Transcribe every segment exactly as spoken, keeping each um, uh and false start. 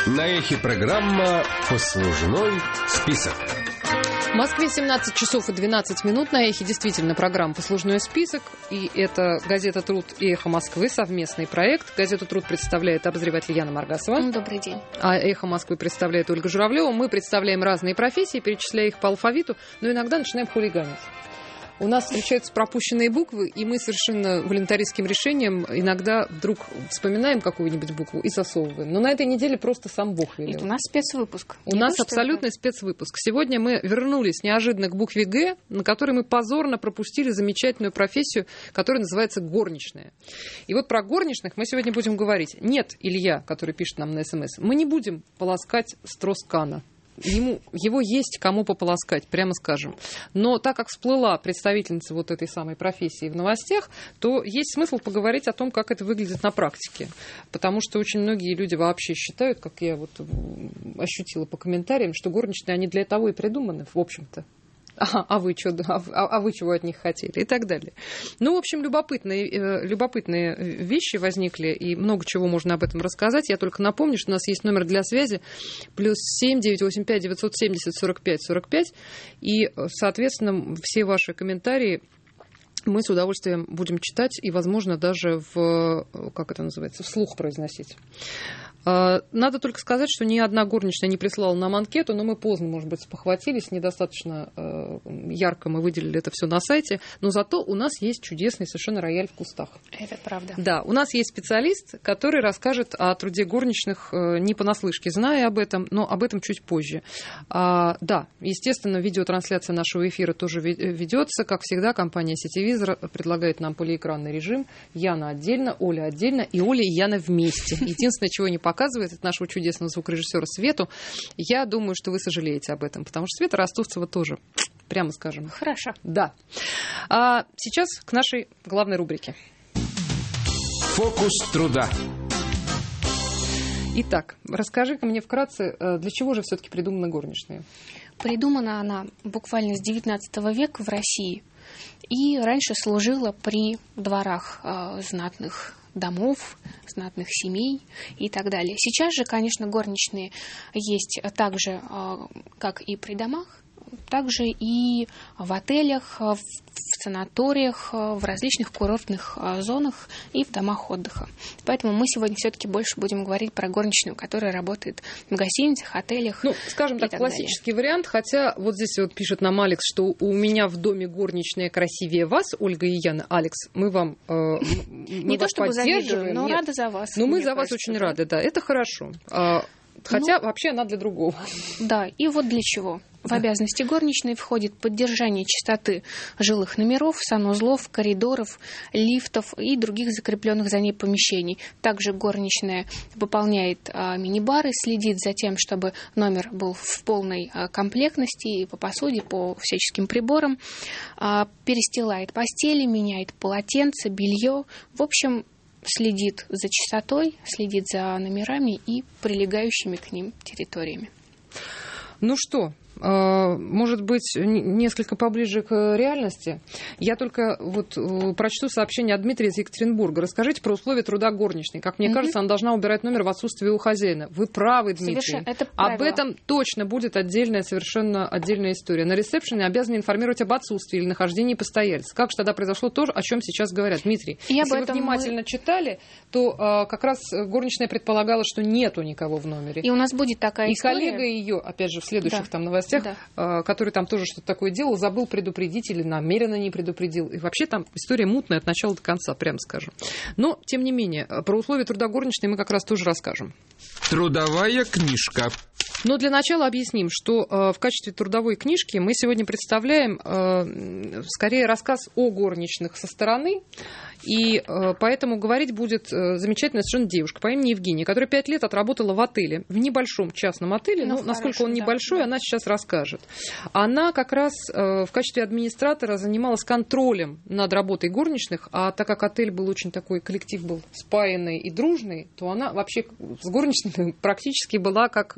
На эхе программа «Послужной список». В Москве семнадцать часов и двенадцать минут. На эхе действительно программа «Послужной список». И это газета «Труд» и «Эхо Москвы», совместный проект. Газету «Труд» представляет обозреватель Яна Маргасова. Добрый день. А «Эхо Москвы» представляет Ольга Журавлева. Мы представляем разные профессии, перечисляя их по алфавиту, но иногда начинаем хулиганить. У нас встречаются пропущенные буквы, и мы совершенно волонтаристским решением иногда вдруг вспоминаем какую-нибудь букву и засовываем. Но на этой неделе просто сам Бог велел. Это у нас спецвыпуск. У Не нас то, абсолютный спецвыпуск. Сегодня мы вернулись неожиданно к букве «Г», на которой мы позорно пропустили замечательную профессию, которая называется горничная. И вот про горничных мы сегодня будем говорить. Нет, Илья, который пишет нам на СМС, мы не будем полоскать Строс-Кана. Ему, его есть кому пополоскать, прямо скажем. Но так как всплыла представительница вот этой самой профессии в новостях, то есть смысл поговорить о том, как это выглядит на практике. Потому что очень многие люди вообще считают, как я вот ощутила по комментариям, что горничные, они для того и придуманы, в общем-то. А, а, вы что, а, а вы чего от них хотели? И так далее. Ну, в общем, любопытные, любопытные вещи возникли, и много чего можно об этом рассказать. Я только напомню, что у нас есть номер для связи плюс семь девятьсот восемьдесят пять девятьсот семьдесят сорок пять сорок пять. И, соответственно, все ваши комментарии мы с удовольствием будем читать и, возможно, даже в, как это называется, вслух произносить. Надо только сказать, что ни одна горничная не прислала нам анкету, но мы поздно, может быть, спохватились, недостаточно ярко мы выделили это все на сайте, но зато у нас есть чудесный совершенно рояль в кустах. Это правда. Да, у нас есть специалист, который расскажет о труде горничных не понаслышке, зная об этом, но об этом чуть позже. А, да, естественно, видеотрансляция нашего эфира тоже ведется. Как всегда, компания Сетевизор предлагает нам полиэкранный режим. Яна отдельно, Оля отдельно, и Оля и Яна вместе. Единственное, чего не показывает от нашего чудесного звукорежиссера Свету. Я думаю, что вы сожалеете об этом, потому что Света Ростовцева тоже, прямо скажем. Хорошо. Да. А сейчас к нашей главной рубрике. Фокус труда. Итак, расскажи-ка мне вкратце, для чего же все-таки придумана горничная? Придумана она буквально с девятнадцатого века в России. И раньше служила при дворах э, знатных домов, знатных семей и так далее. Сейчас же, конечно, горничные есть так же, как и при домах, также и в отелях, в санаториях, в различных курортных зонах и в домах отдыха. Поэтому мы сегодня все-таки больше будем говорить про горничную, которая работает в гостиницах, отелях. Ну, скажем так, так классический далее. Вариант, хотя вот здесь вот пишет нам Алекс, что у меня в доме горничная красивее вас, Ольга и Яна. Алекс, мы вам э, мы Не вас то чтобы завидую, но Нет. рада за вас. Но мы за вас очень да. рады, да, это хорошо. Хотя ну, вообще она для другого. Да, и вот для чего. В обязанности горничной входит поддержание чистоты жилых номеров, санузлов, коридоров, лифтов и других закрепленных за ней помещений. Также горничная выполняет а, мини-бары, следит за тем, чтобы номер был в полной а, комплектности и по посуде, по всяческим приборам, а, перестилает постели, меняет полотенца, белье. В общем, следит за чистотой, следит за номерами и прилегающими к ним территориями. Ну что, может быть, несколько поближе к реальности. Я только вот прочту сообщение от Дмитрия из Екатеринбурга. Расскажите про условия труда горничной. Как мне mm-hmm. кажется, она должна убирать номер в отсутствие у хозяина. Вы правы, Дмитрий. Совершенно. Это об этом точно будет отдельная, совершенно отдельная история. На ресепшене обязаны информировать об отсутствии или нахождении постояльца. Как же тогда произошло то, о чем сейчас говорят? Дмитрий, И если вы этом внимательно мы... читали, то а, как раз горничная предполагала, что нету никого в номере. И у нас будет такая И история. коллега ее, опять же, в следующих да. там новостях, да. который там тоже что-то такое делал, забыл предупредить или намеренно не предупредил. И вообще там история мутная от начала до конца, прямо скажем. Но, тем не менее, про условия труда горничной мы как раз тоже расскажем. Трудовая книжка. Но для начала объясним, что э, в качестве трудовой книжки мы сегодня представляем э, скорее рассказ о горничных со стороны. И э, поэтому говорить будет э, замечательная совершенно девушка по имени Евгения, которая пять лет отработала в отеле, в небольшом частном отеле. Ну, но насколько он небольшой, да, она да. сейчас расскажет. Она как раз в качестве администратора занималась контролем над работой горничных, а так как отель был очень такой, коллектив был спаянный и дружный, то она вообще с горничными практически была как,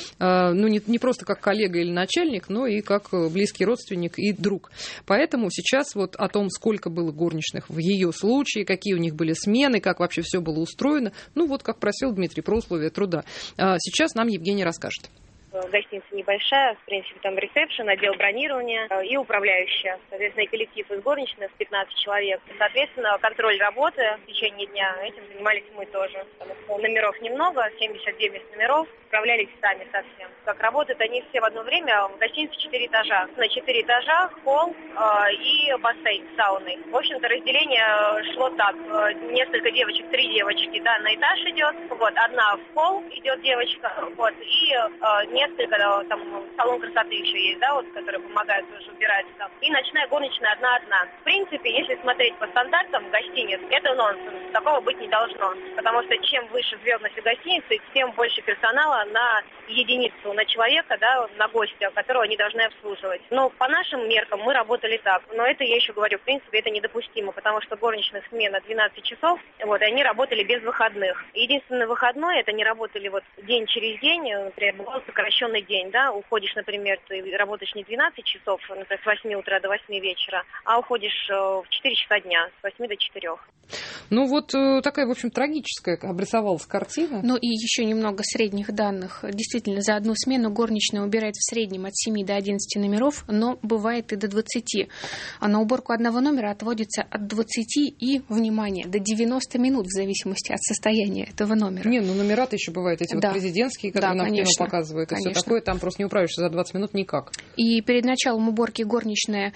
ну, не, не просто как коллега или начальник, но и как близкий родственник и друг. Поэтому сейчас вот о том, сколько было горничных в ее случае, какие у них были смены, как вообще все было устроено, ну вот как просил Дмитрий про условия труда. Сейчас нам Евгений расскажет. Гостиница небольшая, в принципе, там ресепшн, отдел бронирования и управляющая. Соответственно, и коллектив из горничных, пятнадцать человек. Соответственно, контроль работы в течение дня, этим занимались мы тоже. Номеров немного, семьдесят девять номеров, справлялись сами совсем. Как работают они все в одно время, в гостинице четыре этажа. На четыре этажа холл э, и бассейн с сауной. В общем-то, разделение шло так. Несколько девочек, три девочки, да, на этаж идет. Вот, одна в холл идет девочка, вот, и э, несколько, там, салон красоты еще есть, да, вот, которые помогают тоже убирать там. И ночная горничная одна-одна. В принципе, если смотреть по стандартам гостиниц, это нонсенс. Такого быть не должно. Потому что чем выше звездность гостиницы, тем больше персонала на единицу, на человека, да, на гостя, которого они должны обслуживать. Но по нашим меркам мы работали так. Но это, я еще говорю, в принципе, это недопустимо, потому что горничных смена двенадцать часов, вот, и они работали без выходных. Единственное выходное, это не работали вот день через день, например, бывал сокращенный день, да, уходишь, например, ты работаешь не двенадцать часов, например, с восьми утра до восьми вечера, а уходишь в четыре часа дня, с восьми до четырёх. Ну вот такая, в общем, трагическая обрисовалась картина. Ну и еще немного средних данных. Действительно, за одну смену горничная убирает в среднем от семи до одиннадцати номеров, но бывает и до двадцати. А на уборку одного номера отводится от двадцати и, внимание, до девяноста минут в зависимости от состояния этого номера. Не, ну номера-то еще бывают эти да. вот президентские, которые да, нам конечно, кино показывают, и конечно. все такое, там просто не управишься за двадцать минут никак. И перед началом уборки горничная,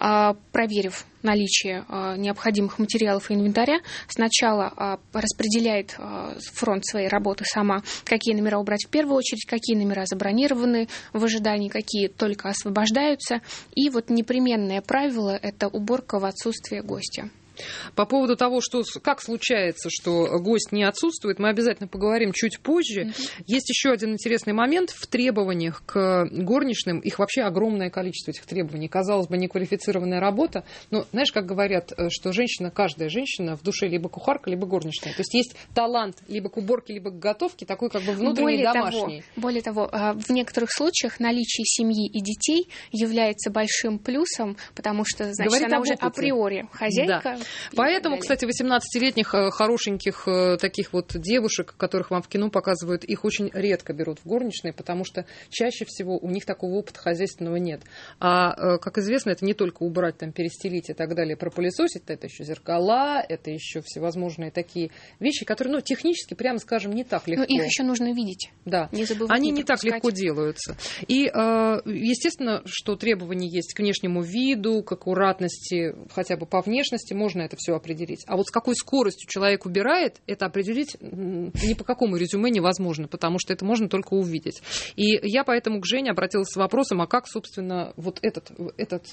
проверив наличие э, необходимых материалов и инвентаря, сначала э, распределяет э, фронт своей работы сама, какие номера убрать в первую очередь, какие номера забронированы в ожидании, какие только освобождаются. И вот непременное правило – это уборка в отсутствие гостя. По поводу того, что, как случается, что гость не отсутствует, мы обязательно поговорим чуть позже. Mm-hmm. Есть еще один интересный момент в требованиях к горничным. Их вообще огромное количество, этих требований. Казалось бы, неквалифицированная работа. Но знаешь, как говорят, что женщина, каждая женщина в душе либо кухарка, либо горничная. То есть есть талант либо к уборке, либо к готовке, такой как бы внутренний, более домашний. Того, более того, в некоторых случаях наличие семьи и детей является большим плюсом, потому что, значит, говорит она об уже опыте. Априори хозяйка. Да. Поэтому, кстати, восемнадцатилетних хорошеньких таких вот девушек, которых вам в кино показывают, их очень редко берут в горничные, потому что чаще всего у них такого опыта хозяйственного нет. А, как известно, это не только убрать, там, перестелить и так далее, пропылесосить, это еще зеркала, это еще всевозможные такие вещи, которые, ну, технически, прямо скажем, не так легко. Но их еще нужно видеть. Да, не забывать, они не не так легко делаются. И, естественно, что требования есть к внешнему виду, к аккуратности, хотя бы по внешности, можно это все определить. А вот с какой скоростью человек убирает, это определить ни по какому резюме невозможно, потому что это можно только увидеть. И я поэтому к Жене обратилась с вопросом, а как, собственно, вот этот, этот,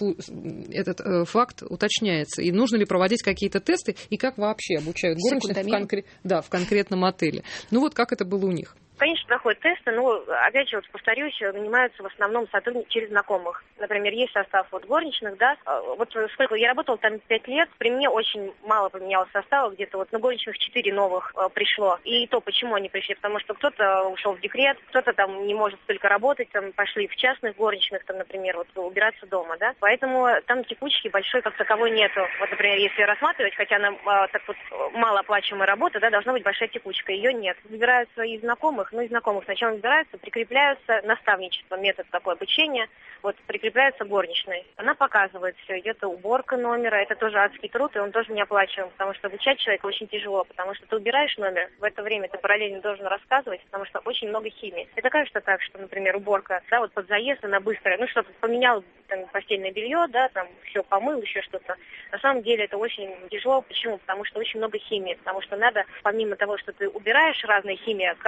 этот факт уточняется? И нужно ли проводить какие-то тесты, и как вообще обучают горничных в, конкре... да, в конкретном отеле? Ну вот как это было у них? Конечно, проходят тесты, но, опять же, вот повторюсь, нанимаются в основном сотрудники через знакомых. Например, есть состав вот горничных, да, вот сколько, я работала там пять лет, при мне очень мало поменялось состава, где-то вот на горничных четыре новых э, пришло. И то, почему они пришли, потому что кто-то ушел в декрет, кто-то там не может столько работать, там пошли в частных горничных, там, например, вот убираться дома, да. Поэтому там текучки большой как таковой нету. Вот, например, если рассматривать, хотя она э, так вот малооплачиваемая работа, да, должна быть большая текучка, ее нет. Выбираются из знакомых, ну, из знакомых сначала выбираются, прикрепляются, наставничество, метод такой обучения, вот, прикрепляются горничной. Она показывает все, идет уборка номера, это тоже адский труд, и он тоже не оплачиваем, потому что обучать человека очень тяжело, потому что ты убираешь номер, в это время ты параллельно должен рассказывать, потому что очень много химии. Это кажется так, что, например, уборка, да, вот под заезд, она быстрая, ну, что-то поменял, там, постельное белье, да, там, все помыл, еще что-то. На самом деле это очень тяжело. Почему? Потому что очень много химии, потому что надо, помимо того, что ты убираешь разные химии, ковер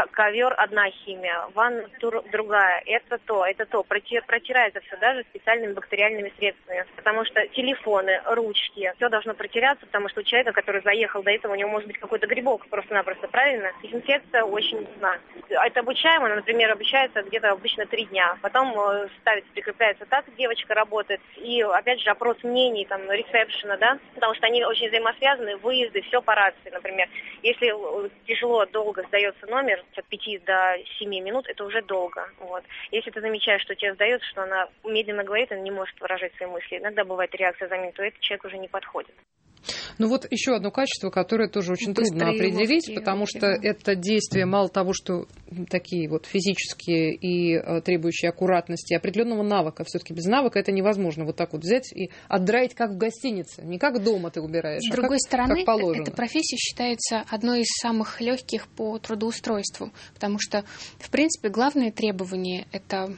коридор одна химия, ванна другая, это то, это то. Протирается все даже специальными бактериальными средствами, потому что телефоны, ручки, все должно протеряться, потому что у человека, который заехал до этого, у него может быть какой-то грибок просто-напросто, правильно? Дезинфекция очень нужна. Это обучаемо, например, обучается где-то обычно три дня, потом ставится, прикрепляется так, девочка работает, и опять же опрос мнений, там, ресепшена, да, потому что они очень взаимосвязаны, выезды, все по рации, например. Если тяжело, долго сдается номер, от пяти до семи минут, это уже долго. Вот. Если ты замечаешь, что тебе сдается, что она медленно говорит, она не может выражать свои мысли, иногда бывает реакция заминки, то этот человек уже не подходит. Ну вот еще одно качество, которое тоже очень Быстрее трудно определить, ловкие, потому что да. это действие мало того, что такие вот физические и э, требующие аккуратности, определенного навыка. Все-таки без навыка это невозможно вот так вот взять и отдраить, как в гостинице. Не как дома ты убираешь, С а другой как, стороны, как положено. Эта профессия считается одной из самых легких по трудоустройству, потому что, в принципе, главное требование – это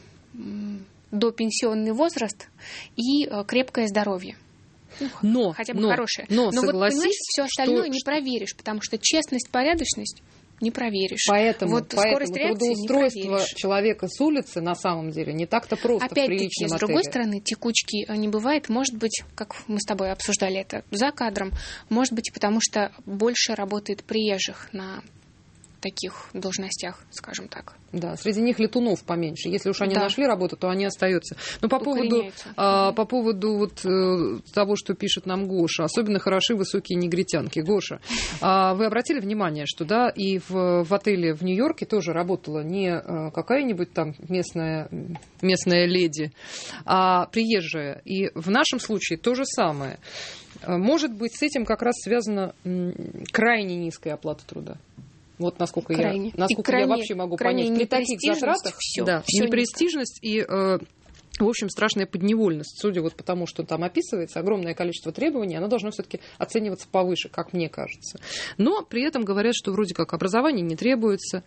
допенсионный возраст и э, крепкое здоровье. Ну, но, хотя бы но, хорошее. Но, но вот, понимаешь, все остальное что, не проверишь, потому что честность, порядочность не проверишь. Поэтому, вот поэтому скорость реакции трудоустройство человека с улицы на самом деле не так-то просто. Опять-таки, с другой стороны, текучки не бывает. Может быть, как мы с тобой обсуждали это за кадром, может быть, потому что больше работает приезжих на таких должностях, скажем так. Да, среди них летунов поменьше. Если уж они да. нашли работу, то они остаются. Но по поводу, а, по поводу вот, э, того, что пишет нам Гоша, особенно хороши высокие негритянки. Гоша, а, вы обратили внимание, что да, и в, в отеле в Нью-Йорке тоже работала не а, какая-нибудь там местная, местная леди, а приезжая. И в нашем случае то же самое. Может быть, с этим как раз связана м, крайне низкая оплата труда. Вот насколько, крайне. я, насколько крайне, я вообще могу понять. При таких затратах всё, да, всё непрестижность и, э, в общем, страшная подневольность. Судя вот по тому, что там описывается, огромное количество требований, оно должно все-таки оцениваться повыше, как мне кажется. Но при этом говорят, что вроде как образование не требуется.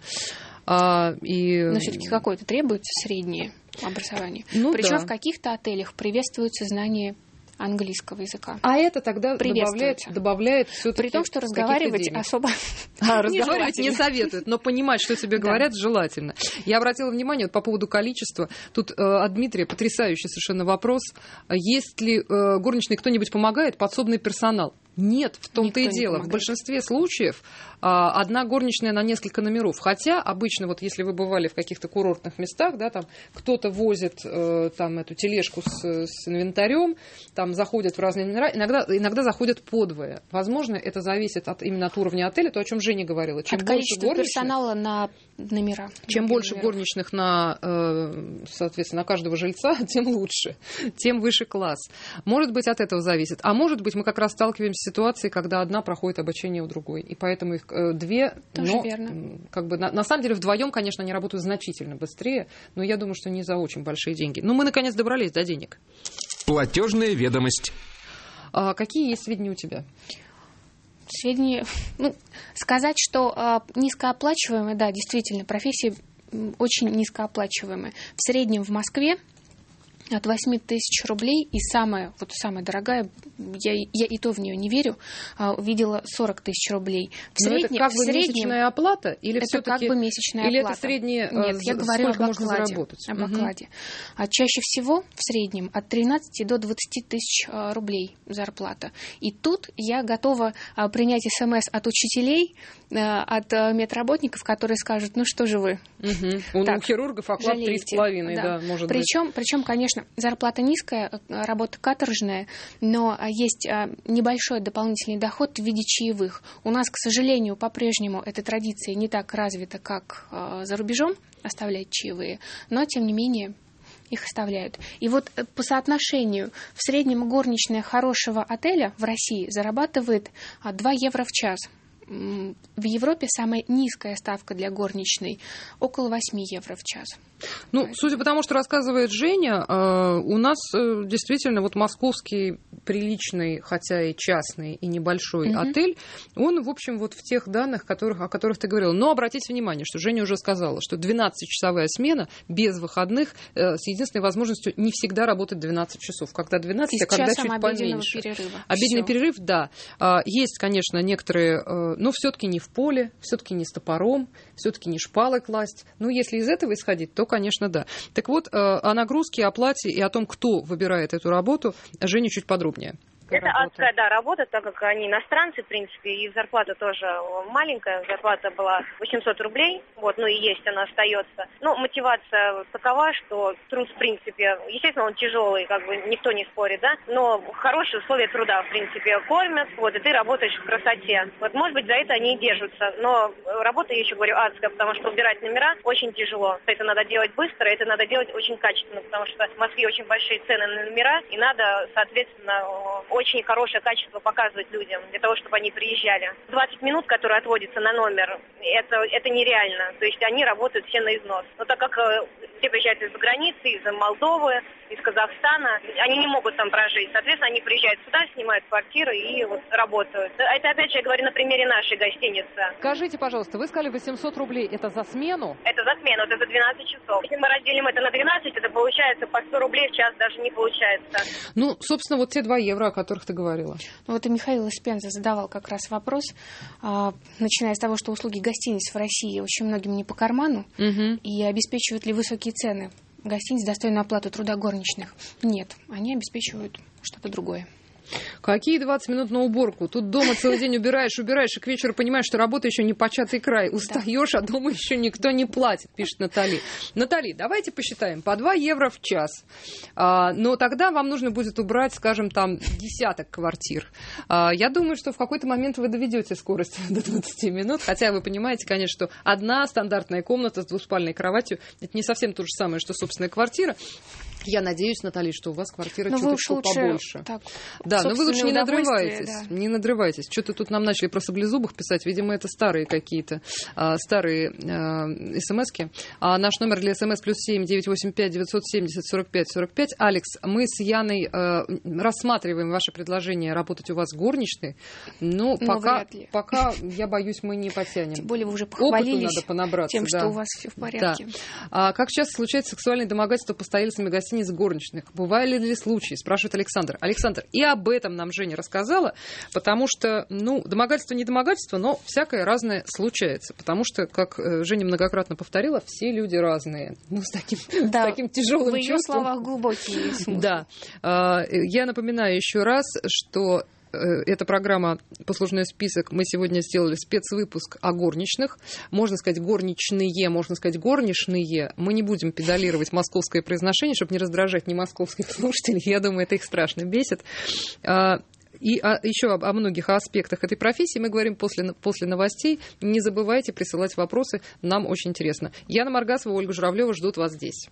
А, и... Но все-таки какое-то требуется среднее образование. Ну, Причем да. в каких-то отелях приветствуется знание английского языка. А это тогда добавляет, добавляет все-таки... При том, что разговаривать особо а, разговаривать не советуют, но понимать, что тебе говорят, да. желательно. Я обратила внимание вот по поводу количества. Тут э, от Дмитрия потрясающий совершенно вопрос. Есть ли э, горничной кто-нибудь помогает? Подсобный персонал? Нет, в том-то и дело. В большинстве случаев а, одна горничная на несколько номеров. Хотя обычно, вот если вы бывали в каких-то курортных местах, да, там кто-то возит э, там, эту тележку с, с инвентарем, там заходят в разные номера, иногда, иногда заходят подвое. Возможно, это зависит от, именно от уровня отеля, то, о чем Женя говорила. Чем от больше количества горничных, персонала на номера. Чем на больше номеров. горничных на, э, соответственно, на каждого жильца, тем лучше, тем выше класс. Может быть, от этого зависит. А может быть, мы как раз сталкиваемся ситуации, когда одна проходит обучение у другой. И поэтому их э, две, тоже но верно. Как бы, на, на самом деле вдвоем, конечно, они работают значительно быстрее, но я думаю, что не за очень большие деньги. Но мы, наконец, добрались до денег. Платежная ведомость. А какие есть сведения у тебя? Сведения... Ну, сказать, что э, низкооплачиваемые, да, действительно, профессии очень низкооплачиваемые. В среднем в Москве от восемь тысяч рублей, и самая, вот самая дорогая, я, я и то в нее не верю, видела сорок тысяч рублей. В Но среднем, это как в бы среднем, месячная оплата? Или это как бы месячная или оплата. это среднее, Нет, я говорю об можно окладе. заработать? Об Угу. окладе. А чаще всего в среднем от тринадцати до двадцати тысяч рублей зарплата. И тут я готова принять смс от учителей, от медработников, которые скажут, ну что же вы. Угу. Так, у хирургов оклад три с половиной, да. да, может причем, быть. Причем, конечно, зарплата низкая, работа каторжная, но есть небольшой дополнительный доход в виде чаевых. У нас, к сожалению, по-прежнему эта традиция не так развита, как за рубежом, оставлять чаевые, но, тем не менее, их оставляют. И вот по соотношению в среднем горничная хорошего отеля в России зарабатывает два евро в час. В Европе самая низкая ставка для горничной – около восемь евро в час. Ну, Поэтому. Судя по тому, что рассказывает Женя, у нас действительно вот московский приличный, хотя и частный, и небольшой mm-hmm. отель, он, в общем, вот в тех данных, которых, о которых ты говорила. Но обратите внимание, что Женя уже сказала, что двенадцатичасовая смена без выходных с единственной возможностью не всегда работать двенадцать часов. Когда двенадцать, а когда чуть поменьше. Перерыва. Обеденный Всё. перерыв, да. Есть, конечно, некоторые но все-таки не в поле, все-таки не с топором, все-таки не шпалой класть. Ну, если из этого исходить, то, конечно, да. Так вот, о нагрузке, о плате и о том, кто выбирает эту работу, Женя чуть подробнее. Это работа. адская, да, работа, так как они иностранцы, в принципе, и зарплата тоже маленькая. Зарплата была восемьсот рублей, вот, ну и есть она остается. Но мотивация такова, что труд, в принципе, естественно, он тяжелый, как бы никто не спорит, да, но хорошие условия труда, в принципе, кормят, вот, и ты работаешь в красоте. Вот, может быть, за это они и держатся, но работа, я еще говорю, адская, потому что убирать номера очень тяжело. Это надо делать быстро, это надо делать очень качественно, потому что в Москве очень большие цены на номера, и надо, соответственно, очень хорошее качество показывать людям, для того, чтобы они приезжали. двадцать минут, которые отводятся на номер, это, это нереально. То есть они работают все на износ. Но так как э, все приезжают из-за границы, из Молдовы, из Казахстана, они не могут там прожить. Соответственно, они приезжают сюда, снимают квартиры и вот работают. Это, опять же, я говорю на примере нашей гостиницы. Скажите, пожалуйста, вы сказали восемьсот рублей, это за смену? Это за смену, это за двенадцать часов. Если мы разделим это на двенадцать, это получается по сто рублей в час даже не получается. Ну, собственно, вот те два евро, о которых ты говорила. Ну, вот и Михаил из Пензы задавал как раз вопрос, а, начиная с того, что услуги гостиниц в России очень многим не по карману, угу. и обеспечивают ли высокие цены гостиниц достойную оплату труда горничных? Нет, они обеспечивают что-то другое. Какие двадцать минут на уборку? Тут дома целый день убираешь, убираешь, и к вечеру понимаешь, что работа еще не початый край. Устаешь, а дома еще никто не платит, пишет Натали. Натали, давайте посчитаем. По два евро в час. А, но тогда вам нужно будет убрать, скажем, там, десяток квартир. А, я думаю, что в какой-то момент вы доведете скорость до двадцати минут. Хотя вы понимаете, конечно, что одна стандартная комната с двуспальной кроватью — это не совсем то же самое, что собственная квартира. Я надеюсь, Наталья, что у вас квартира но чуточку побольше. Так, да, но вы лучше не надрывайтесь. Да. Не надрывайтесь. Что-то тут нам начали про саблезубых писать. Видимо, это старые какие-то, а, старые а, смски. А наш номер для смс плюс семь девятьсот восемьдесят пять девятьсот семьдесят сорок пять сорок пять. Алекс, мы с Яной а, рассматриваем ваше предложение работать у вас горничной. Но, но пока, пока, я боюсь, мы не потянем. Тем более вы уже похвалились опыту надо понабраться, тем, да. что у вас все в порядке. Да. А как часто случается сексуальное домогательство постояльцами гостиниц горничных? Бывали ли случаи? Спрашивает Александр. Александр, и об этом нам Женя рассказала, потому что, ну, домогательство не домогательство, но всякое разное случается. Потому что, как Женя многократно повторила, все люди разные. Ну, с таким, да, с таким тяжелым чувством. В ее словах глубокий смысл. Да. Я напоминаю еще раз, что эта программа «Послужной список». Мы сегодня сделали спецвыпуск о горничных. Можно сказать горничные, можно сказать горничные. Мы не будем педалировать московское произношение, чтобы не раздражать ни московских слушателей. Я думаю, это их страшно бесит. И о, еще об, о многих аспектах этой профессии мы говорим после, после новостей. Не забывайте присылать вопросы, нам очень интересно. Яна Маргасова, Ольга Журавлева ждут вас здесь.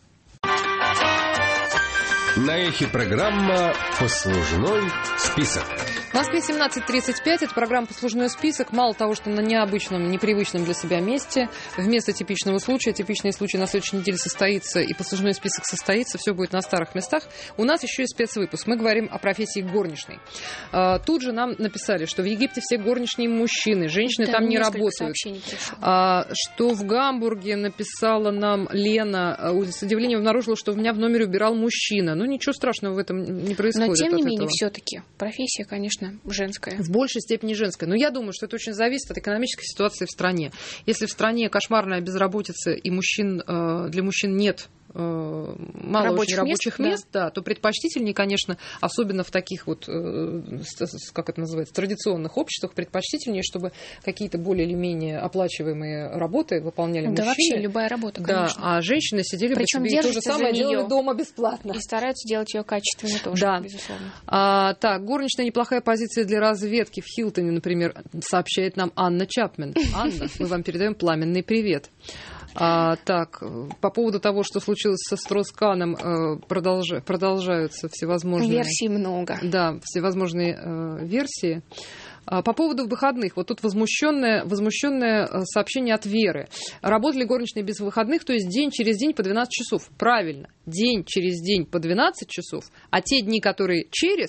На эхе программа «Послужной список». В Москве семнадцать тридцать пять. Это программа «Послужной список». Мало того, что на необычном, непривычном для себя месте, вместо типичного случая, типичный случай на следующей неделе состоится, и послужной список состоится, все будет на старых местах. У нас еще и спецвыпуск. Мы говорим о профессии горничной. Тут же нам написали, что в Египте все горничные мужчины, женщины там, там не работают. Что в Гамбурге, написала нам Лена, с удивлением обнаружила, что у меня в номере убирал мужчина. Ну, ничего страшного в этом не происходит. Но, тем не менее, все-таки профессия, конечно, женская. В большей степени женская. Но я думаю, что это очень зависит от экономической ситуации в стране. Если в стране кошмарная безработица и мужчин, для мужчин нет мало рабочих, очень рабочих мест, мест да. Да, то предпочтительнее, конечно, особенно в таких вот, как это называется, традиционных обществах, предпочтительнее, чтобы какие-то более или менее оплачиваемые работы выполняли да мужчины. Да вообще любая работа, конечно. Да, а женщины сидели бы себе и то же самое делали дома бесплатно. И стараются делать ее качественно тоже, да. Безусловно. А, так, горничная неплохая позиция для разведки в Хилтоне, например, сообщает нам Анна Чапмен. Анна, мы вам передаем пламенный привет. А, так, по поводу того, что случилось со Строс-Каном, продолж... продолжаются всевозможные... Версий много. Да, всевозможные э, версии. А, по поводу выходных. Вот тут возмущенное, возмущенное сообщение от Веры. Работали горничные без выходных, то есть день через день по двенадцать часов. Правильно, день через день по двенадцать часов, а те дни, которые через...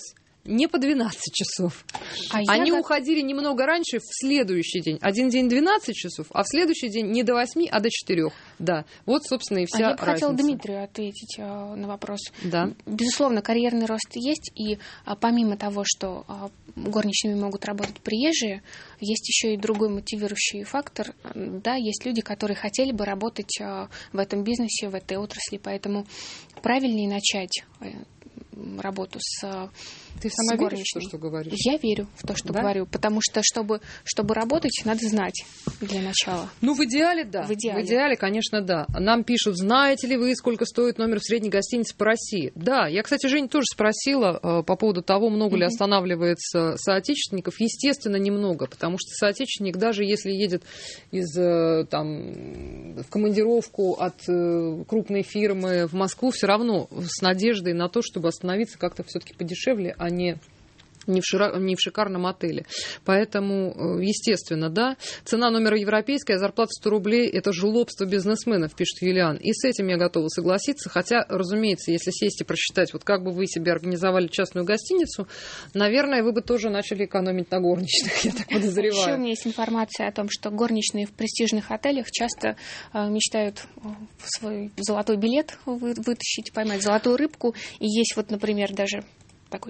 не по двенадцать часов. А Они я... уходили немного раньше в следующий день. Один день двенадцать часов, а в следующий день не до восьми, а до четырех. Да, вот, собственно, и вся а я бы разница. хотела Дмитрию ответить а, на вопрос. Да. Безусловно, карьерный рост есть, и а, помимо того, что а, горничными могут работать приезжие, есть еще и другой мотивирующий фактор. Да, есть люди, которые хотели бы работать а, в этом бизнесе, в этой отрасли, поэтому правильнее начать работу с Ты сама веришь в то, что говоришь? Я верю в то, что да? говорю, потому что, чтобы, чтобы работать, надо знать для начала. Ну, в идеале, да. В идеале. В идеале, конечно, да. Нам пишут, знаете ли вы, сколько стоит номер в средней гостинице по России? Да, я, кстати, Женя тоже спросила э, по поводу того, много mm-hmm. ли останавливается соотечественников. Естественно, немного, потому что соотечественник, даже если едет из, э, там, в командировку от э, крупной фирмы в Москву, все равно с надеждой на то, чтобы остановиться как-то все-таки подешевле, а не не в, шира... не в шикарном отеле. Поэтому, естественно, да, цена номера европейская, зарплата сто рублей, это жлобство бизнесменов, пишет Юлиан. И с этим я готова согласиться. Хотя, разумеется, если сесть и просчитать, вот как бы вы себе организовали частную гостиницу, наверное, вы бы тоже начали экономить на горничных, я так подозреваю. Еще у меня есть информация о том, что горничные в престижных отелях часто э, мечтают свой золотой билет вытащить, поймать золотую рыбку. И есть вот, например, даже такой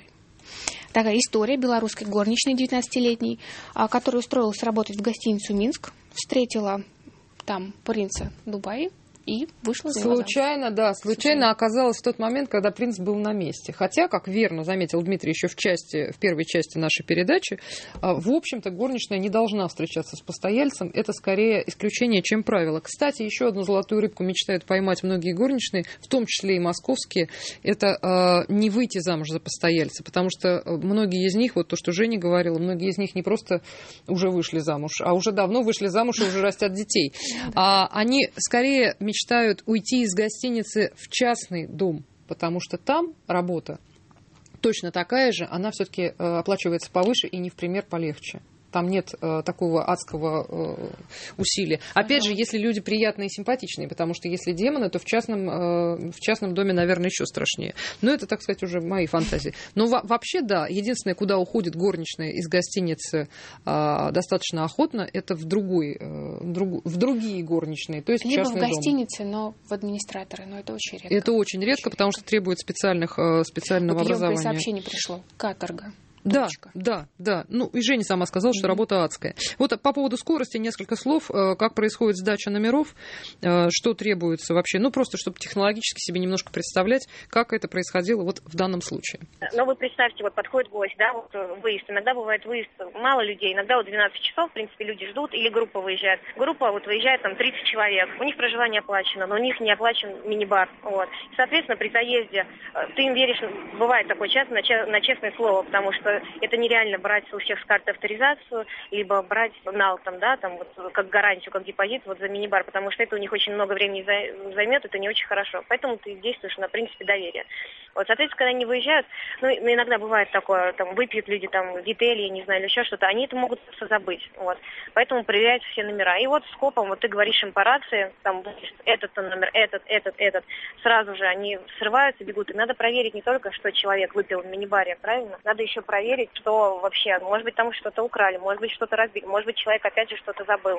Такая история белорусской горничной девятнадцатилетней, которая устроилась работать в гостиницу «Минск», встретила там принца Дубая и вышла за него замуж. Случайно, да, случайно оказалось в тот момент, когда принц был на месте. Хотя, как верно заметил Дмитрий еще в части, в первой части нашей передачи, в общем-то, горничная не должна встречаться с постояльцем. Это скорее исключение, чем правило. Кстати, еще одну золотую рыбку мечтают поймать многие горничные, в том числе и московские. Это э, не выйти замуж за постояльца, потому что многие из них, вот то, что Женя говорила, многие из них не просто уже вышли замуж, а уже давно вышли замуж и уже растят детей. А они скорее мечтают мечтают уйти из гостиницы в частный дом, потому что там работа точно такая же, она все-таки э, оплачивается повыше и не в пример полегче. Там нет э, такого адского э, усилия. Опять же, если люди приятные и симпатичные, потому что если демоны, то в частном, э, в частном доме, наверное, еще страшнее. Но это, так сказать, уже мои фантазии. Но во- вообще, да, единственное, куда уходит горничная из гостиницы э, достаточно охотно, это в, другой, э, в, друг, в другие горничные, то есть либо частный в гостинице, дом. но в администраторы, но это очень редко. Это очень редко, очень потому редко. что требует специальных, э, специального вот образования. сообщение пришло. Каторга. Да, Точка. да, да. Ну, и Женя сама сказала, что mm-hmm. работа адская. Вот по поводу скорости несколько слов. Как происходит сдача номеров, что требуется вообще. Ну, просто, чтобы технологически себе немножко представлять, как это происходило вот в данном случае. Но вы представьте, вот подходит гость, да, вот выезд. Иногда бывает выезд мало людей, иногда вот двенадцать часов, в принципе, люди ждут, или группа выезжает. Группа вот выезжает, там, тридцать человек. У них проживание оплачено, но у них не оплачен мини-бар. Вот. И, соответственно, при заезде ты им веришь, бывает такое часто, на, на честное слово, потому что это нереально брать у всех с карты авторизацию, либо брать нал, там, да, там, вот, как гарантию, как депозит вот, за мини-бар, потому что это у них очень много времени займет, это не очень хорошо. Поэтому ты действуешь на принципе доверия. Вот, соответственно, когда они выезжают, ну, иногда бывает такое, там, выпьют люди, там, вителье, я не знаю, или еще что-то, они это могут просто забыть, вот. Поэтому проверяют все номера. И вот скопом, вот ты говоришь им по рации, там, этот номер, этот, этот, этот, сразу же они срываются, бегут. И надо проверить не только, что человек выпил в мини-баре, правильно? Надо еще проверить, что вообще, может быть, там что-то украли, может быть, что-то разбили, может быть, человек опять же что-то забыл.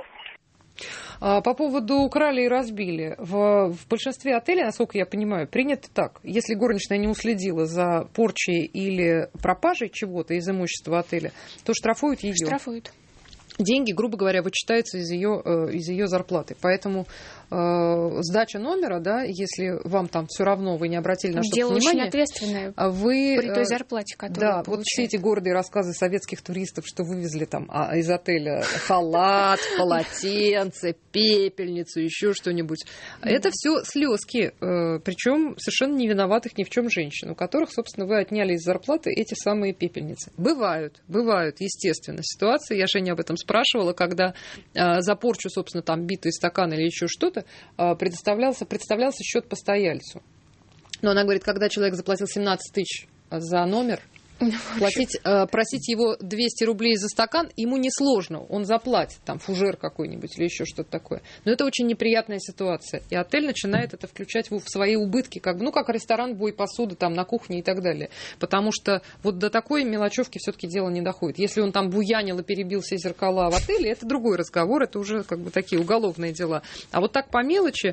По поводу украли и разбили. В, в большинстве отелей, насколько я понимаю, принято так. Если горничная не уследила за порчей или пропажей чего-то из имущества отеля, то штрафуют ее. Штрафуют. Деньги, грубо говоря, вычитаются из ее, из ее зарплаты. Поэтому э, сдача номера, да, если вам там все равно, вы не обратили на что-то внимание. Дело очень ответственное вы, при той зарплате, которую да, вот все эти гордые рассказы советских туристов, что вывезли там а, из отеля халат, полотенце, пепельницу, еще что-нибудь. Это все слезки, э, причем совершенно не виноватых ни в чем женщин, у которых, собственно, вы отняли из зарплаты эти самые пепельницы. Бывают, бывают, естественно, ситуации, я Женя об этом спрашивала, когда э, за порчу, собственно, там битый стакан или еще что-то э, предоставлялся, представлялся счет постояльцу. Но она говорит, когда человек заплатил семнадцать тысяч за номер, Платить, э, просить его двести рублей за стакан ему несложно, он заплатит, там, фужер какой-нибудь или еще что-то такое. Но это очень неприятная ситуация. И отель начинает это включать в, в свои убытки, как, ну, как ресторан, бой посуды там, на кухне и так далее. Потому что вот до такой мелочевки все-таки дело не доходит. Если он там буянил и перебил все зеркала в отеле, это другой разговор, это уже как бы такие уголовные дела. А вот так по мелочи,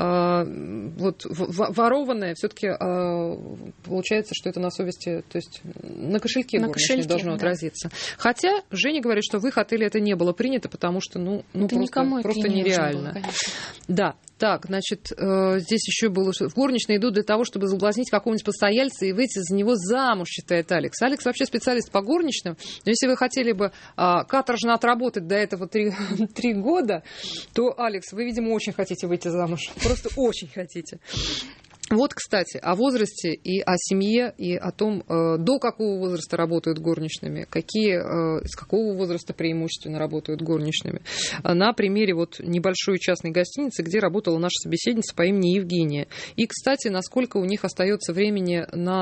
э, вот в, ворованное, все-таки э, получается, что это на совести, то есть на кошельке на горничной кошельке, должно да. отразиться. Хотя Женя говорит, что в их отеле это не было принято, потому что ну, ну просто, просто не нереально. Было, да. Так, значит, э, здесь еще было, что в горничные идут для того, чтобы соблазнить какого-нибудь постояльца и выйти за него замуж, считает Алекс. Алекс вообще специалист по горничным. Но если вы хотели бы э, каторжно отработать до этого три, три года, то, Алекс, вы, видимо, очень хотите выйти замуж. Просто очень хотите. Вот, кстати, о возрасте и о семье, и о том, до какого возраста работают горничными, какие, с какого возраста преимущественно работают горничными. На примере вот небольшой частной гостиницы, где работала наша собеседница по имени Евгения. И, кстати, насколько у них остается времени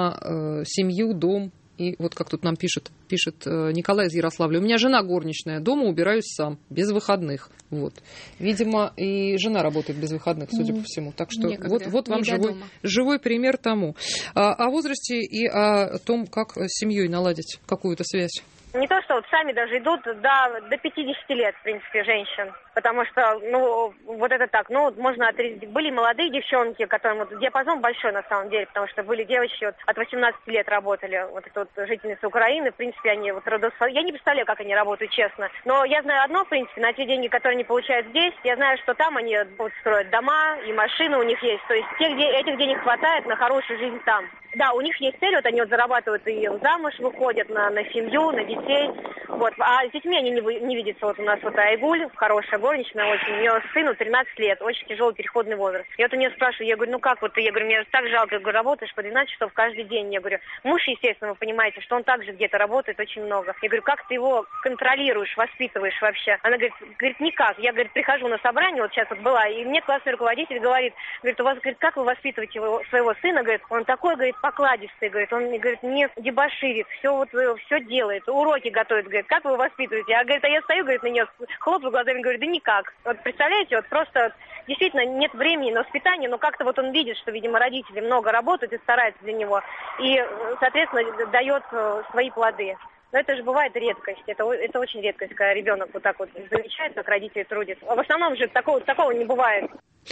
на семью, дом. И вот как тут нам пишет, пишет Николай из Ярославля. У меня жена горничная, дома убираюсь сам, без выходных. Вот. Видимо, и жена работает без выходных, судя по всему. Так что вот, вот вам живой, живой пример тому. А, о возрасте и о том, как с семьей наладить какую-то связь. Не то, что вот сами даже идут до, до пятидесяти лет, в принципе, женщин. Потому что, ну, вот это так, ну, можно отрезать. Были молодые девчонки, которым вот диапазон большой на самом деле, потому что были девочки вот от восемнадцати лет работали, вот это вот жительницы Украины, в принципе, они вот родосфор... Я не представляю, как они работают, честно. Но я знаю одно, в принципе, на те деньги, которые они получают здесь, я знаю, что там они вот строят дома, и машины у них есть. То есть тех, этих денег хватает на хорошую жизнь там. Да, у них есть цель, вот они вот зарабатывают и замуж выходят на, на семью, на детей. Вот. А с детьми они не, вы, не видятся. Вот у нас вот Айгуль, хорошая горничная очень, у нее сыну тринадцать лет, очень тяжелый переходный возраст. Я вот у нее спрашиваю, я говорю, ну как вот ты? Я говорю, мне так жалко, я говорю, работаешь по двенадцать часов каждый день. Я говорю, муж, естественно, вы понимаете, что он также где-то работает очень много. Я говорю, как ты его контролируешь, воспитываешь вообще? Она говорит, говорит, никак. Я, говорит, прихожу на собрание, вот сейчас вот была, и мне классный руководитель говорит, говорит, у вас, говорит, как вы воспитываете его, своего сына? Говорит, он такой, говорит, покладистый, говорит, он, говорит, не дебоширит, все вот, все делает, уроки готовит, говорит, как вы его воспитываете? А, говорит, а я стою, говорит, на нее хлопаю глазами, говорю, да никак. Вот представляете, вот просто действительно нет времени на воспитание, но как-то вот он видит, что, видимо, родители много работают и стараются для него, и, соответственно, дает свои плоды. Но это же бывает редкость, это, это очень редкость, когда ребенок вот так вот замечает, как родители трудятся. А в основном же такого, такого не бывает.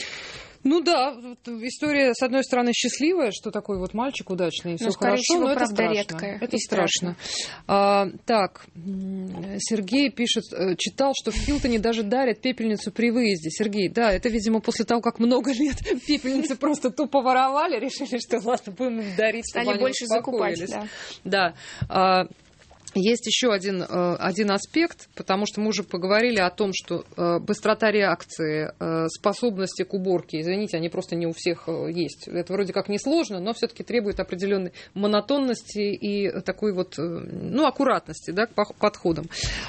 Ну да, история, с одной стороны, счастливая, что такой вот мальчик удачный, все хорошо, всего, но это страшно. Редкая это страшно. А, так, Сергей пишет, читал, что в Хилтоне даже дарят пепельницу при выезде. Сергей, да, это, видимо, после того, как много лет пепельницы просто тупо воровали, решили, что ладно, будем им дарить, чтобы они больше закупать. Да. Да. Есть еще один, один аспект, потому что мы уже поговорили о том, что быстрота реакции, способности к уборке, извините, они просто не у всех есть. Это вроде как несложно, но все-таки требует определенной монотонности и такой вот, ну, аккуратности, да, к подходам.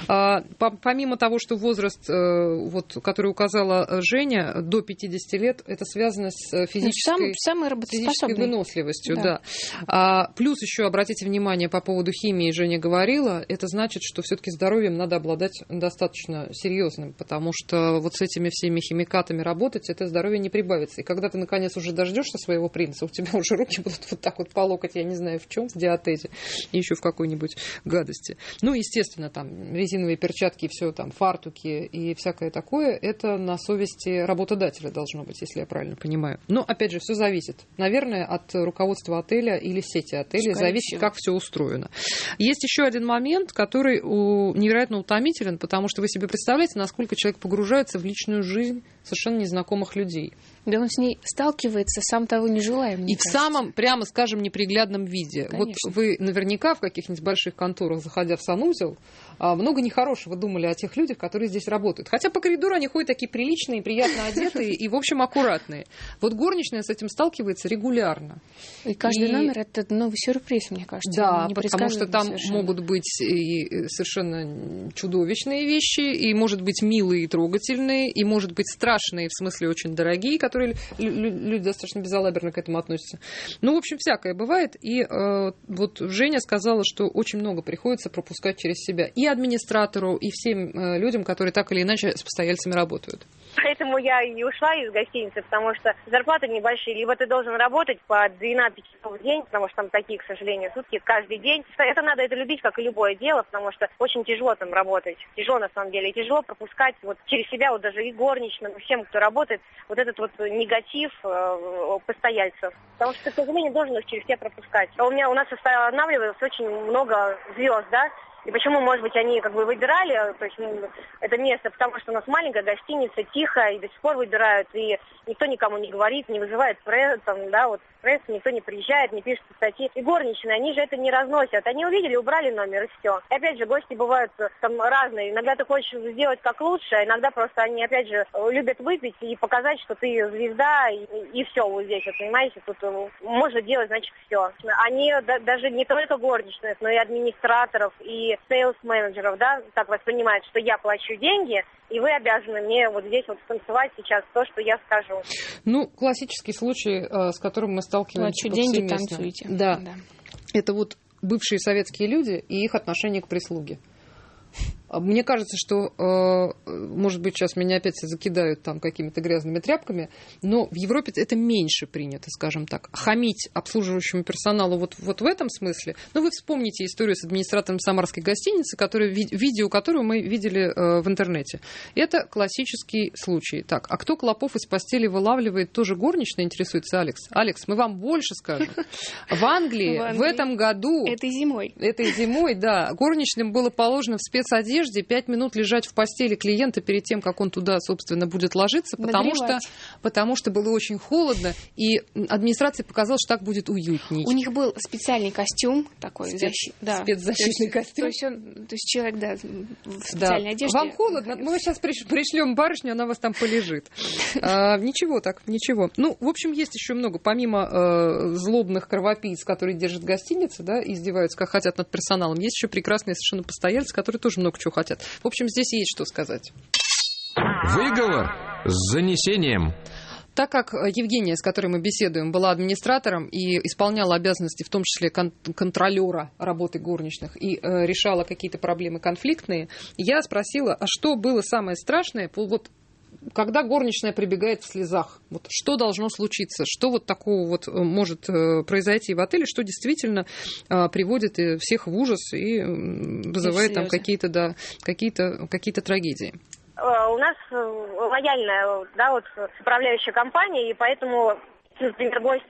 Помимо того, что возраст, вот, который указала Женя, до пятидесяти лет, это связано с физической, Сам, физической выносливостью. Да. Да. Плюс еще обратите внимание по поводу химии, Женя говорила, это значит, что все-таки здоровьем надо обладать достаточно серьезным, потому что вот с этими всеми химикатами работать, это здоровье не прибавится. И когда ты, наконец, уже дождешься своего принца, у тебя уже руки будут вот так вот по локоть, я не знаю в чем, в диатезе, и еще в какой-нибудь гадости. Ну, естественно, там резиновые перчатки, все там, фартуки и всякое такое, это на совести работодателя должно быть, если я правильно понимаю. Но, опять же, все зависит, наверное, от руководства отеля или сети отелей, Скорее зависит, всего. Как все устроено. Есть еще один момент, который невероятно утомителен, потому что вы себе представляете, насколько человек погружается в личную жизнь совершенно незнакомых людей. Да он с ней сталкивается, сам того не желая. И кажется. В самом, прямо скажем, неприглядном виде. Конечно. Вот вы наверняка в каких-нибудь больших конторах, заходя в санузел, много нехорошего думали о тех людях, которые здесь работают. Хотя по коридору они ходят такие приличные, приятно одетые и, в общем, аккуратные. Вот горничная с этим сталкивается регулярно. И каждый и... номер – это новый сюрприз, мне кажется. Да, потому что там совершенно. Могут быть и совершенно чудовищные вещи, и, может быть, милые и трогательные, и, может быть, страшные крашеные, в смысле очень дорогие, которые люди достаточно безалаберно к этому относятся. Ну, в общем, всякое бывает. И э, вот Женя сказала, что очень много приходится пропускать через себя и администратору, и всем э, людям, которые так или иначе с постояльцами работают. Поэтому я и ушла из гостиницы, потому что зарплаты небольшие. Либо ты должен работать по двенадцать часов в день, потому что там такие, к сожалению, сутки каждый день. Это надо это любить, как и любое дело, потому что очень тяжело там работать. Тяжело на самом деле. И тяжело пропускать вот через себя, вот даже и горничным, и всем, кто работает, вот этот вот негатив э, постояльцев. Потому что, к сожалению, должен их через себя пропускать. А у меня у нас останавливалось очень много звезд, да. И почему, может быть, они как бы выбирали, то есть, ну, это место, потому что у нас маленькая гостиница, тихо, и до сих пор выбирают, и никто никому не говорит, не вызывает пресс, там, да, вот пресс, никто не приезжает, не пишет статьи. И горничные, они же это не разносят. Они увидели, убрали номер, и все. И опять же, гости бывают там разные. Иногда ты хочешь сделать как лучше, а иногда просто они, опять же, любят выпить и показать, что ты звезда, и, и все вот здесь, вот, понимаете, тут можно делать, значит, все. Они да, даже не только горничных, но и администраторов, и сейлс-менеджеров, да, так воспринимают, что я плачу деньги, и вы обязаны мне вот здесь вот станцевать сейчас то, что я скажу. Ну, классический случай, с которым мы сталкиваемся. Плачу деньги, танцуйте. Да. да. Это вот бывшие советские люди и их отношение к прислуге. Мне кажется, что, может быть, сейчас меня опять закидают там какими-то грязными тряпками, но в Европе это меньше принято, скажем так. Хамить обслуживающему персоналу вот, вот в этом смысле. Ну, вы вспомните историю с администратором самарской гостиницы, который, видео которую мы видели в интернете. Это классический случай. Так, а кто клопов из постели вылавливает, тоже горничная, интересуется Алекс. Алекс, мы вам больше скажем. В Англии, в Англии в этом году... Этой зимой. Этой зимой, да. Горничным было положено в спецодежде пять минут лежать в постели клиента перед тем, как он туда, собственно, будет ложиться, потому что, потому что было очень холодно, и администрация показала, что так будет уютнее. У них был специальный костюм такой, Спец... защи... да. спецзащитный то есть, костюм. То есть, он, то есть человек, да, в специальной да. одежде. Вам холодно? Мы сейчас пришлем барышню, она вас там полежит. а, ничего так, ничего. Ну, в общем, есть еще много, помимо э, злобных кровопийц, которые держат гостиницы, да, и издеваются, как хотят над персоналом, есть еще прекрасные совершенно постояльцы, которые тоже много чего хотят. В общем, здесь есть что сказать. Выговор с занесением. Так как Евгения, с которой мы беседуем, была администратором и исполняла обязанности, в том числе кон- контролера работы горничных, и э, решала какие-то проблемы конфликтные, я спросила, а что было самое страшное, вот, когда горничная прибегает в слезах? Вот, что должно случиться? Что вот такого вот может э, произойти в отеле, что действительно э, приводит всех в ужас и э, вызывает и там какие-то, да, какие-то, какие-то трагедии? У нас лояльная, да, вот, управляющая компания, и поэтому, например, гость,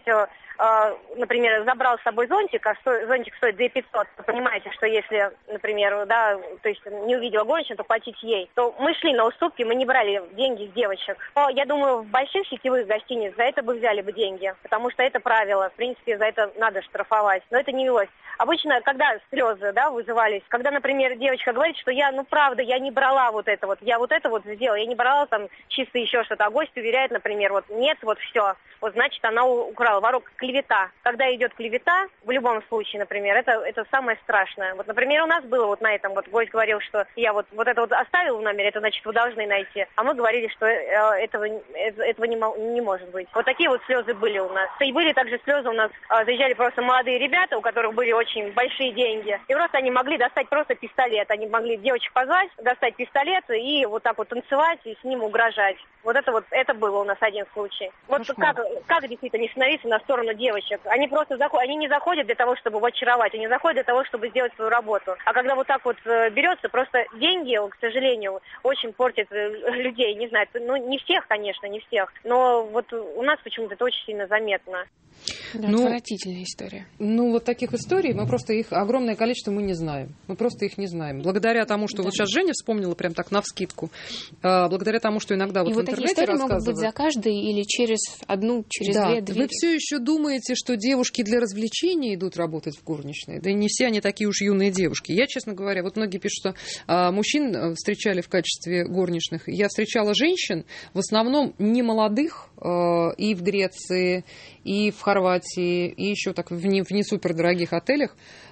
например, забрал с собой зонтик, а зонтик стоит две тысячи пятьсот, вы понимаете, что если, например, да, то есть не увидела горничную, то платить ей, то мы шли на уступки, мы не брали деньги с девочек. Но я думаю, в больших сетевых гостиницах за это бы взяли бы деньги, потому что это правило, в принципе, за это надо штрафовать, но это не велось. Обычно, когда слезы, да, вызывались, когда, например, девочка говорит, что я, ну, правда, я не брала вот это вот, я вот это вот сделала, я не брала там чисто еще что-то, а гость уверяет, например, вот нет, вот все, вот значит, она украла, ворок, клевета. Когда идет клевета, в любом случае, например, это, это самое страшное. Вот, например, у нас было вот на этом, вот гость говорил, что я вот, вот это вот оставил в номере, это значит, вы должны найти, а мы говорили, что э, этого, э, этого не, не может быть. Вот такие вот слезы были у нас. И были также слезы у нас, э, заезжали просто молодые ребята, у которых были очень большие деньги. И просто они могли достать просто пистолет. Они могли девочек позвать, достать пистолет и вот так вот танцевать и с ним угрожать. Вот это вот, это было у нас один случай. Вот как, как действительно не становиться на сторону девочек? Они просто заходят, они не заходят для того, чтобы очаровать, они заходят для того, чтобы сделать свою работу. А когда вот так вот берется, просто деньги, к сожалению, очень портят людей. Не знаю, ну не всех, конечно, не всех, но вот у нас почему-то это очень сильно заметно. Да, ну, отвратительная история. Ну, вот таких историй, мы просто их, огромное количество мы не знаем. Мы просто их не знаем. Благодаря тому, что да. вот сейчас Женя вспомнила прям так навскидку, благодаря тому, что иногда вот и в вот интернете такие истории рассказывают... могут быть за каждой или через одну, через да. две двери. Вы все еще думаете, что девушки для развлечения идут работать в горничные? Да и не все они такие уж юные девушки. Я, честно говоря, вот многие пишут, что а, мужчин встречали в качестве горничных. Я встречала женщин, в основном не молодых, а, и в Греции, и в Хорватии, и еще так в не, в не супердорогих отелях,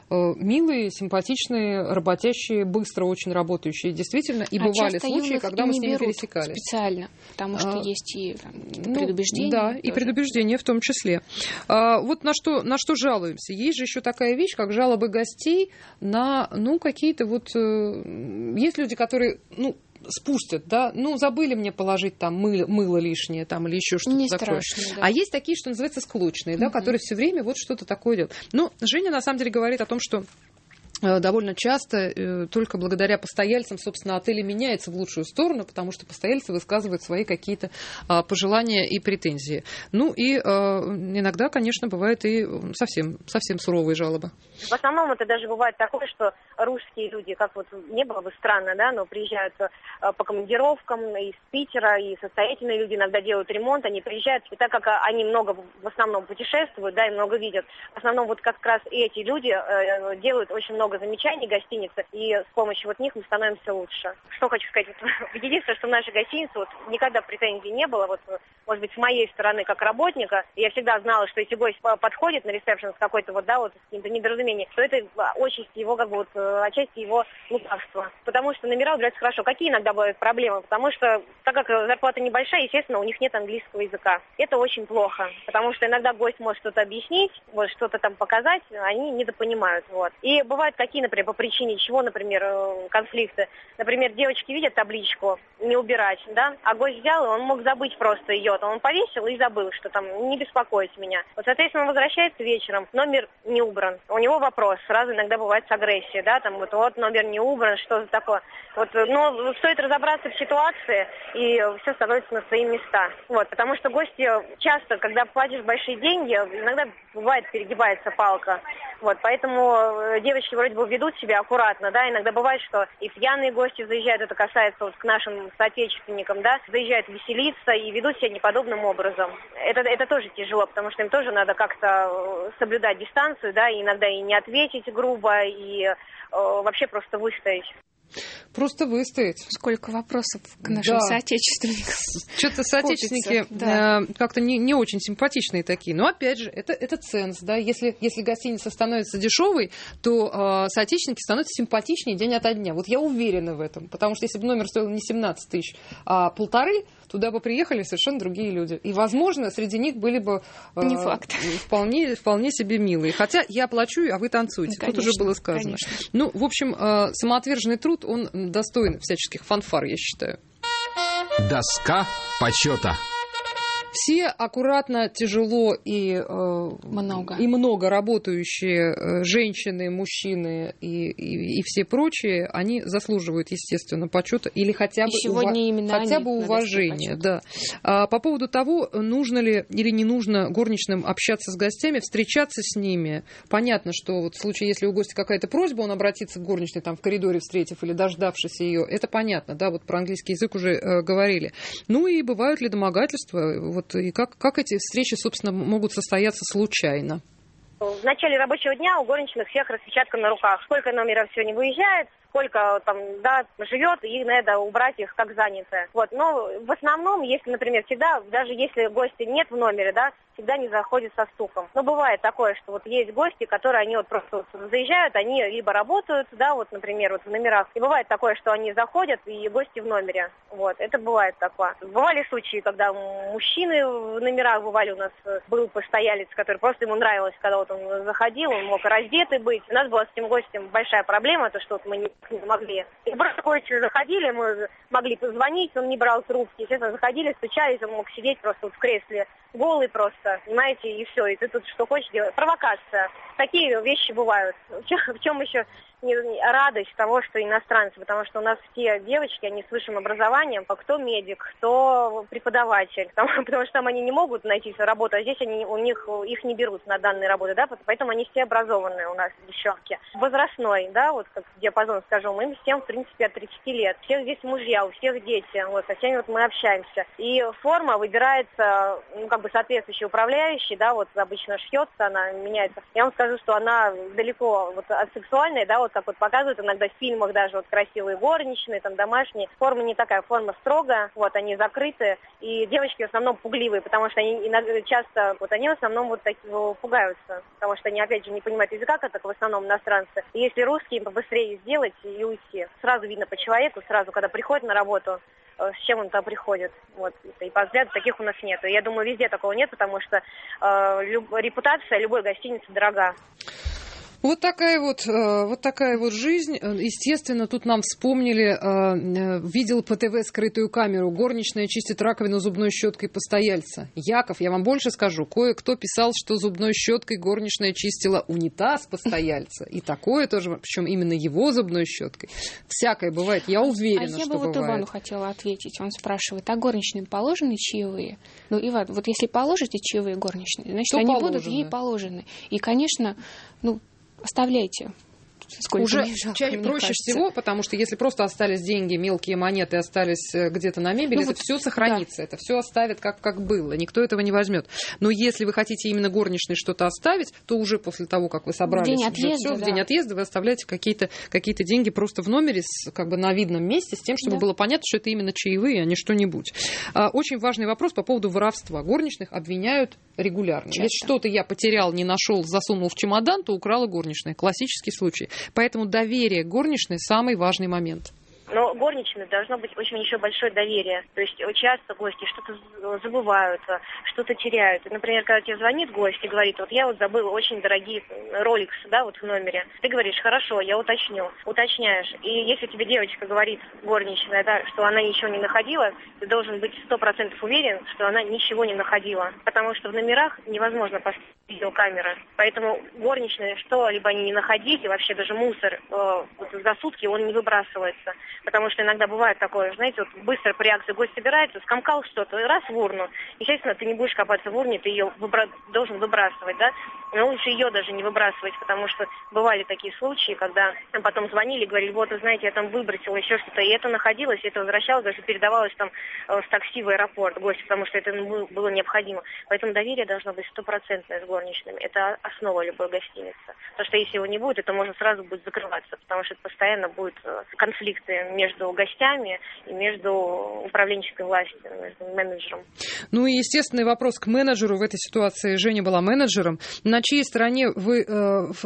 милые, симпатичные, работящие, быстро очень работающие, действительно. И а бывали случаи, когда мы с ними пересекались. Специально, потому что а, есть и там, ну, предубеждения. Да, тоже. И предубеждения в том числе. А, вот на что, на что жалуемся. Есть же еще такая вещь, как жалобы гостей на, ну, какие-то вот... Есть люди, которые, ну, спустят, да, ну, забыли мне положить там мыло, мыло лишнее там или еще что-то не такое. Страшно, да. А есть такие, что называется, склочные, да, uh-huh. которые все время вот что-то такое делают. Ну, Женя на самом деле говорит о том, что довольно часто э, только благодаря постояльцам, собственно, отели меняются в лучшую сторону, потому что постояльцы высказывают свои какие-то э, пожелания и претензии. Ну и э, иногда, конечно, бывают и совсем, совсем суровые жалобы. В основном это даже бывает такое, что русские люди, как вот не было бы странно, да, но приезжают э, по командировкам из Питера, и состоятельные люди иногда делают ремонт, они приезжают, и так как они много в основном путешествуют, да, и много видят, в основном вот как раз эти люди э, делают очень много замечаний гостиницы, и с помощью вот них мы становимся лучше. Что хочу сказать, единственное, что в нашей гостинице вот никогда претензий не было, вот, может быть, с моей стороны как работника, я всегда знала, что если гость подходит на ресепшн с какой-то вот, да, вот, с каким-то недоразумением, то это отчасти его, как бы, вот, отчасти его лукавство. Потому что номера убираются хорошо. Какие иногда бывают проблемы? Потому что, так как зарплата небольшая, естественно, у них нет английского языка. Это очень плохо, потому что иногда гость может что-то объяснить, вот, что-то там показать, они недопонимают, вот. И бывает такие, например, по причине чего, например, конфликты. Например, девочки видят табличку «не убирать», да, а гость взял, и он мог забыть просто ее. Он повесил и забыл, что там «не беспокоить меня». Вот, соответственно, он возвращается вечером, номер не убран. У него вопрос, сразу иногда бывает с агрессией, да, там вот, вот номер не убран, что за такое. Вот, но стоит разобраться в ситуации, и все становится на свои места. Вот, потому что гости часто, когда платишь большие деньги, иногда бывает перегибается палка. Вот, поэтому девочки вроде бы ведут себя аккуратно, да, иногда бывает, что и пьяные гости заезжают, это касается вот к нашим соотечественникам, да, заезжают веселиться и ведут себя неподобным образом. Это, это тоже тяжело, потому что им тоже надо как-то соблюдать дистанцию, да, и иногда и не ответить грубо, и э, вообще просто выстоять. Просто выстоять. Сколько вопросов к нашим да. соотечественникам. Что-то соотечественники да. э, как-то не, не очень симпатичные такие. Но опять же, это, это ценз. Да? Если, если гостиница становится дешевой, то э, соотечественники становятся симпатичнее день ото дня. Вот я уверена в этом. Потому что если бы номер стоил не семнадцать тысяч, а полторы, туда бы приехали совершенно другие люди. И, возможно, среди них были бы э, не факт. Вполне, вполне себе милые. Хотя я плачу, а вы танцуете. Конечно, тут уже было сказано. Конечно. Ну, в общем, э, самоотверженный труд, он достоин всяческих фанфар, я считаю. Доска почета. Все аккуратно, тяжело и, э, много. и много работающие э, женщины, мужчины и, и, и все прочие, они заслуживают, естественно, почета или хотя бы, ува- хотя бы уважения. Да. А по поводу того, нужно ли или не нужно горничным общаться с гостями, встречаться с ними. Понятно, что вот в случае, если у гостя какая-то просьба, он обратится к горничной там, в коридоре, встретив или дождавшись ее, это понятно, да, вот про английский язык уже э, говорили. Ну и бывают ли домогательства? Вот, и как, как эти встречи, собственно, могут состояться случайно? В начале рабочего дня у горничных всех распечатка на руках. Сколько номеров сегодня выезжает, сколько там, да, живет, и надо убрать их как занятые. Вот. Но в основном, если, например, всегда, даже если гостя нет в номере, да, всегда не заходит со стуком. Но бывает такое, что вот есть гости, которые они вот просто вот заезжают, они либо работают, да, вот, например, вот в номерах. И бывает такое, что они заходят, и гости в номере. Вот, это бывает такое. Бывали случаи, когда мужчины в номерах бывали, у нас был постоялец, который просто ему нравилось, когда вот он заходил, он мог раздетый быть. У нас была с этим гостем большая проблема, то, что вот мы не могли. И просто гости заходили, мы могли позвонить, он не брал трубки. Естественно, заходили, стучались, он мог сидеть просто вот в кресле, голый просто, понимаете, и все, и ты тут что хочешь делать. Провокация. Такие вещи бывают. В чем, в чем еще радость того, что иностранцы, потому что у нас все девочки, они с высшим образованием, кто медик, кто преподаватель, потому, потому что там они не могут найти работу, а здесь они, у них, их не берут на данные работы, да, поэтому они все образованные у нас, девчонки. Возрастной, да, вот как диапазон, скажем, им всем, в принципе, от тридцати лет. Всех здесь мужья, у всех дети, вот, со всеми вот мы общаемся. И форма выбирается, ну, как бы соответствующий управляющий, да, вот обычно шьется, она меняется. Я вам скажу, что она далеко вот, от сексуальной, да, вот вот как вот показывают иногда в фильмах даже вот красивые горничные, там домашние. Форма не такая, форма строгая, вот они закрыты, и девочки в основном пугливые, потому что они иногда, часто, вот они в основном вот так пугаются, потому что они опять же не понимают языка, как в основном иностранцы. И если русские, им побыстрее сделать и уйти. Сразу видно по человеку, сразу, когда приходит на работу, с чем он там приходит. Вот. И по взгляду таких у нас нет. И я думаю, везде такого нет, потому что э, люб, репутация любой гостиницы дорога. Вот такая вот, вот такая вот жизнь. Естественно, тут нам вспомнили, видел по ТВ скрытую камеру. Горничная чистит раковину зубной щеткой постояльца. Яков, я вам больше скажу, кое-кто писал, что зубной щеткой горничная чистила унитаз постояльца. И такое тоже, причем именно его зубной щеткой. Всякое бывает, я уверена, что бывает. А я бы вот Ивану хотела ответить. Он спрашивает, а горничным положены чаевые? Ну, Иван, вот если положите чаевые горничные, значит, то они положено. Будут ей положены. И, конечно, ну, оставляйте. Сколько уже жалко, чаще проще кажется. всего, потому что если просто остались деньги, мелкие монеты остались где-то на мебели, ну, это вот, все сохранится, да. Это все оставит как, как было, никто этого не возьмет. Но если вы хотите именно горничной что-то оставить, то уже после того, как вы собрались, день отъезда, все, да. в день отъезда вы оставляете какие-то, какие-то деньги просто в номере, с, как бы на видном месте, с тем, чтобы да. было понятно, что это именно чаевые, а не что-нибудь. А, очень важный вопрос по поводу воровства. Горничных обвиняют регулярно. Часто. Если что-то я потерял, не нашел, засунул в чемодан, то украла горничная. Классический случай. Поэтому доверие горничной самый важный момент. Но горничной должно быть очень еще большое доверие. То есть часто гости что-то забывают, что-то теряют. Например, когда тебе звонит гость и говорит, вот я вот забыла очень дорогие роликсы, да, вот в номере. Ты говоришь, хорошо, я уточню. Уточняешь. И если тебе девочка говорит, горничная, да, что она ничего не находила, ты должен быть сто процентов уверен, что она ничего не находила. Потому что в номерах невозможно поставить видеокамеры. Поэтому горничные, что-либо они не находили, вообще даже мусор э, вот за сутки он не выбрасывается. Потому что иногда бывает такое, знаете, вот быстро по реакции гость собирается, скомкал что-то, и раз в урну. Естественно, ты не будешь копаться в урне, ты ее выбра... должен выбрасывать, да? Но лучше ее даже не выбрасывать, потому что бывали такие случаи, когда потом звонили и говорили, вот, вы знаете, я там выбросила еще что-то, и это находилось, и это возвращалось, даже передавалось там с такси в аэропорт гостю, потому что это было необходимо. Поэтому доверие должно быть стопроцентное с горничными. Это основа любой гостиницы. Потому что если его не будет, это можно сразу будет закрываться, потому что это постоянно будут конфликты между гостями и между управленческой властью, между менеджером. Ну и естественный вопрос к менеджеру в этой ситуации. Женя была менеджером. На чьей стороне вы э, в,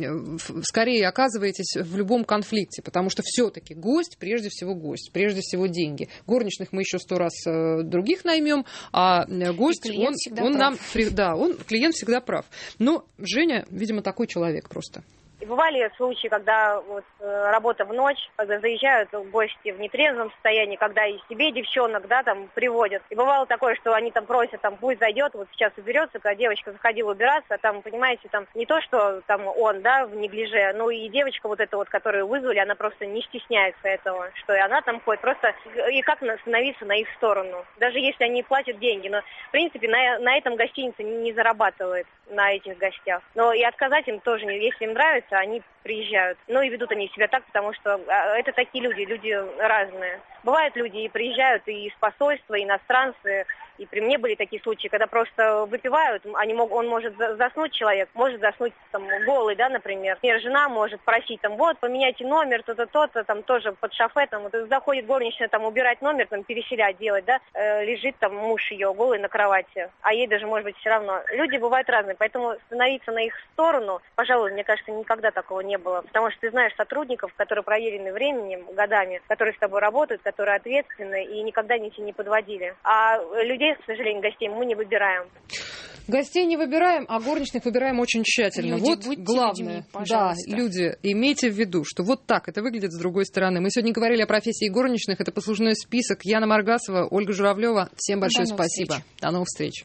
в, скорее оказываетесь в любом конфликте? Потому что все-таки гость, прежде всего гость, прежде всего деньги. Горничных мы еще сто раз э, других наймем, а гость, он, он нам... Да, он, клиент всегда прав. Но Женя, видимо, такой человек просто. И бывали случаи, когда вот, работа в ночь, когда заезжают гости в нетрезвом состоянии, когда и себе девчонок, да, там приводят. И бывало такое, что они там просят, там, пусть зайдет, вот сейчас уберется, когда девочка заходила убираться, а там, понимаете, там не то, что там он, да, в неглиже, но и девочка вот эта вот, которую вызвали, она просто не стесняется этого, что и она там ходит. Просто и как становиться на их сторону, даже если они платят деньги. Но, в принципе, на, на этом гостиница не, не зарабатывает, на этих гостях. Но и отказать им тоже, если им нравится, они приезжают. Ну и ведут они себя так, потому что это такие люди, люди разные. Бывают люди и приезжают и из посольства, и иностранцы. И при мне были такие случаи, когда просто выпивают, они мог, он может заснуть, человек может заснуть там голый, да, например. Например, жена может просить, там, вот, поменяйте номер, то-то, то-то, там, тоже под шофетом. Вот, заходит горничная, там, убирать номер, там, переселять делать, да, э, лежит там муж ее голый на кровати, а ей даже, может быть, все равно. Люди бывают разные, поэтому становиться на их сторону, пожалуй, мне кажется, никогда такого не было. Потому что ты знаешь сотрудников, которые проверены временем, годами, которые с тобой работают, которые ответственны и никогда ничего не подводили. А людей, к сожалению, гостей мы не выбираем. Гостей не выбираем, а горничных выбираем очень тщательно. Люди, вот главное. Людьми, да, люди, имейте в виду, что вот так это выглядит с другой стороны. Мы сегодня говорили о профессии горничных. Это послужной список. Яна Маргасова, Ольга Журавлева. Всем большое спасибо. Встреч. До новых встреч.